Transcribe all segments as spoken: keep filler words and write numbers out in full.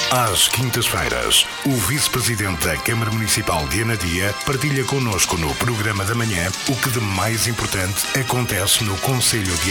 Às quintas-feiras, o vice-presidente da Câmara Municipal de Anadia partilha connosco no programa da manhã o que de mais importante acontece no Concelho de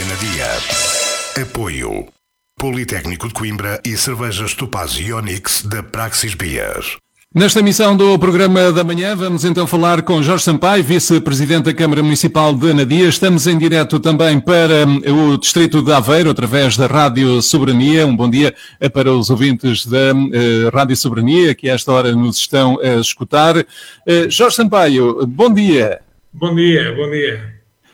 Anadia. Apoio Politécnico de Coimbra e Cervejas Topaz e Onyx da Praxis Beer. Nesta emissão do programa da manhã vamos então falar com Jorge Sampaio, vice-presidente da Câmara Municipal de Anadia. Estamos em direto também para o Distrito de Aveiro, através da Rádio Soberania. Um bom dia para os ouvintes da uh, Rádio Soberania, que a esta hora nos estão a escutar. Uh, Jorge Sampaio, bom dia. Bom dia, bom dia.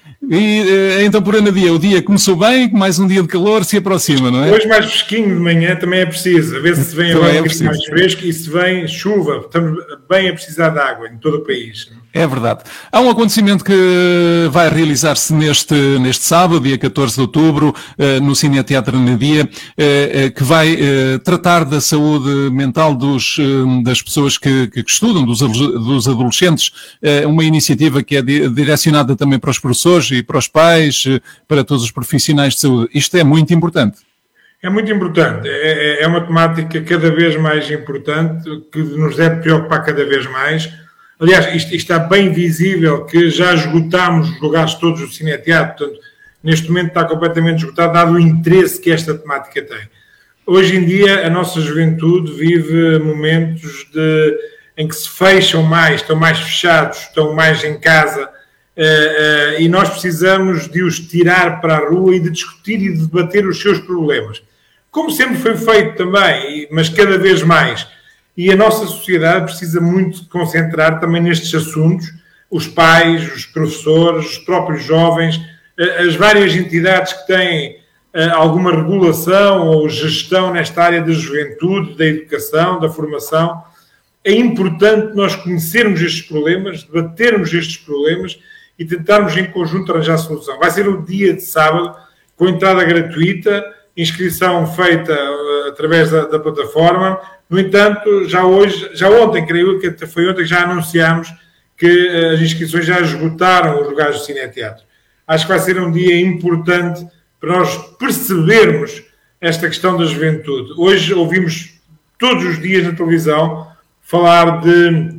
E uh, então por Anadia, o dia começou bem, mais um dia de calor se aproxima, não é? Hoje mais fresquinho de manhã também é preciso, a ver se vem agora é um bocadinho mais fresco e se vem chuva, estamos bem a precisar de água em todo o país. É verdade. Há um acontecimento que vai realizar-se neste, neste sábado, dia catorze de outubro, no Cine Teatro Anadia, que vai tratar da saúde mental dos, das pessoas que, que estudam, dos, dos adolescentes, uma iniciativa que é direcionada também para os professores e para os pais, para todos os profissionais de saúde. Isto é muito importante. É muito importante. É, é uma temática cada vez mais importante, que nos deve preocupar cada vez mais. Aliás, isto, isto está bem visível que já esgotámos os lugares todos do cineteatro, portanto, neste momento está completamente esgotado, dado o interesse que esta temática tem. Hoje em dia, a nossa juventude vive momentos de, em que se fecham mais, estão mais fechados, estão mais em casa, uh, uh, e nós precisamos de os tirar para a rua e de discutir e de debater os seus problemas. Como sempre foi feito também, mas cada vez mais. E a nossa sociedade precisa muito se concentrar também nestes assuntos, os pais, os professores, os próprios jovens, as várias entidades que têm alguma regulação ou gestão nesta área da juventude, da educação, da formação. É importante nós conhecermos estes problemas, debatermos estes problemas e tentarmos em conjunto arranjar solução. Vai ser o dia de sábado, com entrada gratuita, inscrição feita através da, da plataforma. No entanto, já hoje, já ontem, creio que foi ontem que já anunciámos que as inscrições já esgotaram os lugares do cineteatro. Acho que vai ser um dia importante para nós percebermos esta questão da juventude. Hoje ouvimos todos os dias na televisão falar de,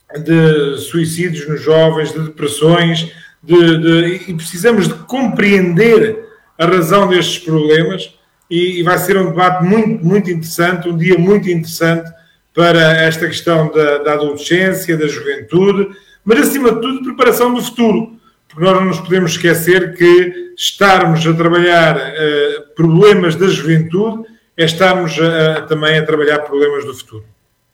de suicídios nos jovens, de depressões, de, de, e precisamos de compreender a razão destes problemas. E vai ser um debate muito, muito interessante, um dia muito interessante para esta questão da, da adolescência, da juventude, mas, acima de tudo, de preparação do futuro. Porque nós não nos podemos esquecer que estarmos a trabalhar uh, problemas da juventude é estarmos uh, também a trabalhar problemas do futuro.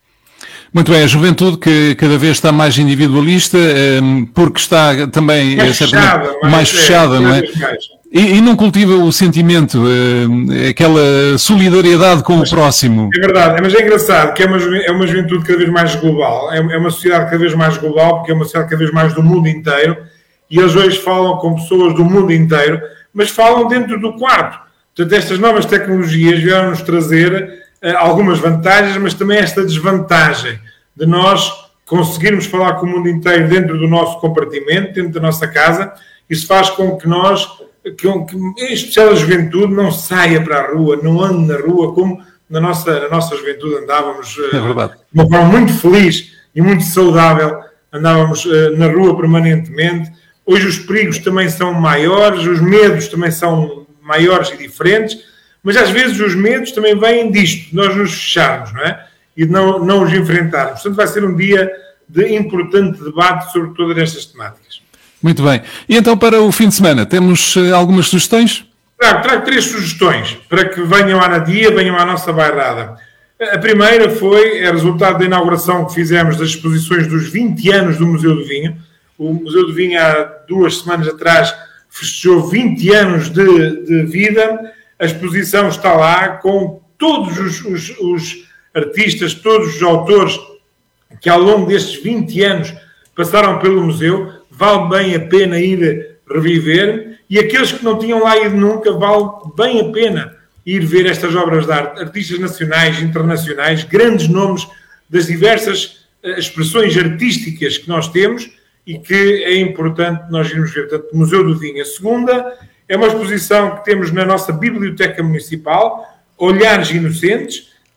Muito bem, a juventude que cada vez está mais individualista, um, porque está também mais fechada, mais, mais fechada, é, não é? E, e não cultiva o sentimento, uh, aquela solidariedade com mas, o próximo. É verdade, mas é engraçado que é uma, é uma juventude cada vez mais global, é, é uma sociedade cada vez mais global, porque é uma sociedade cada vez mais do mundo inteiro, e eles hoje falam com pessoas do mundo inteiro, mas falam dentro do quarto. Portanto, estas novas tecnologias vieram-nos trazer uh, algumas vantagens, mas também esta desvantagem de nós conseguirmos falar com o mundo inteiro dentro do nosso compartimento, dentro da nossa casa. Isso faz com que nós, que, que, em especial a juventude, não saia para a rua, não ande na rua como na nossa, na nossa juventude andávamos uh, é verdade. de uma forma muito feliz e muito saudável, andávamos uh, na rua permanentemente. Hoje os perigos também são maiores, os medos também são maiores e diferentes, mas às vezes os medos também vêm disto, de nós nos fecharmos, não é? E de não, não os enfrentarmos. Portanto, vai ser um dia de importante debate sobre todas estas temáticas. Muito bem. E então, para o fim de semana, temos uh, algumas sugestões? Trago, trago três sugestões para que venham à Anadia, venham à nossa bairrada. A primeira foi é resultado da inauguração que fizemos das exposições dos vinte anos do Museu do Vinho. O Museu do Vinho, há duas semanas atrás, festejou vinte anos de, de vida. A exposição está lá com todos os, os, os artistas, todos os autores que ao longo destes vinte anos passaram pelo museu. Vale bem a pena ir reviver, e aqueles que não tinham lá ido nunca, vale bem a pena ir ver estas obras de arte. Artistas nacionais, internacionais, grandes nomes das diversas expressões artísticas que nós temos e que é importante nós irmos ver. Portanto, o Museu do Vinho. A segunda é uma exposição que temos na nossa Biblioteca Municipal, Olhares Inocentes,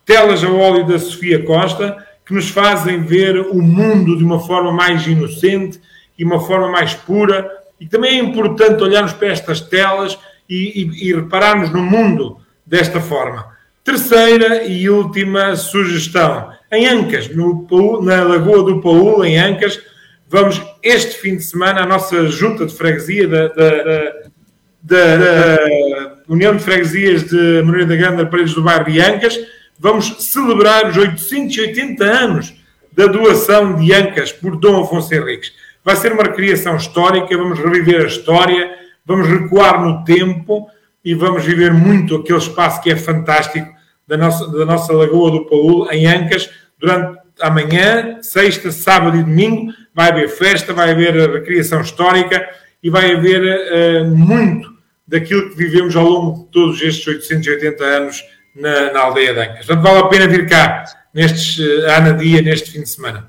telas a óleo da Sofia Costa, que nos fazem ver o mundo de uma forma mais inocente e uma forma mais pura. E também é importante olharmos para estas telas e, e, e repararmos no mundo desta forma. Terceira e última sugestão. Em Ancas, no, na Lagoa do Paúl, em Ancas, vamos este fim de semana, a nossa junta de freguesia da, da, da, da União de Freguesias de Moreira da Grande, Paredes do Bairro de Ancas, vamos celebrar os oitocentos e oitenta anos da doação de Ancas por Dom Afonso Henriques. Vai ser uma recriação histórica, vamos reviver a história, vamos recuar no tempo e vamos viver muito aquele espaço que é fantástico da nossa, da nossa Lagoa do Paúl, em Ancas, durante amanhã, sexta, sábado e domingo. Vai haver festa, vai haver a recriação histórica e vai haver uh, muito daquilo que vivemos ao longo de todos estes oitocentos e oitenta anos na, na aldeia de Ancas. Portanto, vale a pena vir cá, nestes, uh, à Anadia, neste fim de semana.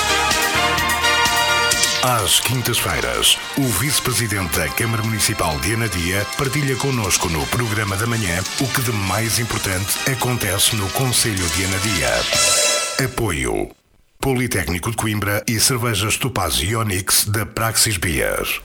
Às quintas-feiras, o vice-presidente da Câmara Municipal de Anadia partilha connosco no programa da manhã o que de mais importante acontece no Concelho de Anadia. Apoio Politécnico de Coimbra e cervejas Topaz e Onyx da Praxis Beer.